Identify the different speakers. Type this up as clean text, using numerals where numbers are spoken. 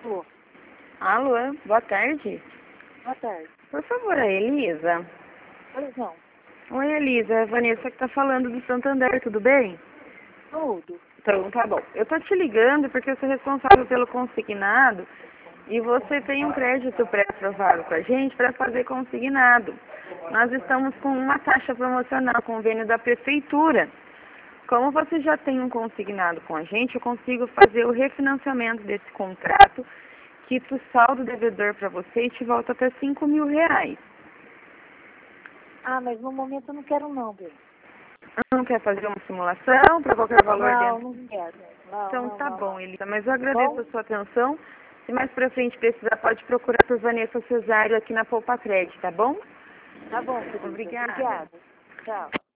Speaker 1: Alô,
Speaker 2: Alô, boa tarde.
Speaker 1: boa tarde.
Speaker 2: Por favor, a Elisa.
Speaker 1: Pois não,
Speaker 2: Oi, Elisa, é a Vanessa que tá falando do Santander, tudo bem?
Speaker 1: tudo.
Speaker 2: Então, tá bom. Eu tô te ligando porque eu sou responsável pelo consignado e você tem um crédito pré-aprovado com a gente para fazer consignado. Nós estamos com uma taxa promocional, convênio da prefeitura. Como você já tem um consignado com a gente, eu consigo fazer o refinanciamento desse contrato, quito o saldo devedor para você e te volta até R$ 5.000.
Speaker 1: Ah, mas no momento eu não quero não, bem.
Speaker 2: Não quer fazer uma simulação para qualquer valor
Speaker 1: Não,
Speaker 2: dentro?
Speaker 1: não quero. Não,
Speaker 2: Então
Speaker 1: não,
Speaker 2: tá
Speaker 1: não,
Speaker 2: bom,
Speaker 1: não.
Speaker 2: Elisa, mas eu agradeço
Speaker 1: Bom,
Speaker 2: a sua atenção. Se mais pra frente precisar, pode procurar por Vanessa Cesário aqui na Poupa Crédito, tá bom?
Speaker 1: tá bom, querida.
Speaker 2: Obrigada.
Speaker 1: Obrigada. Tchau.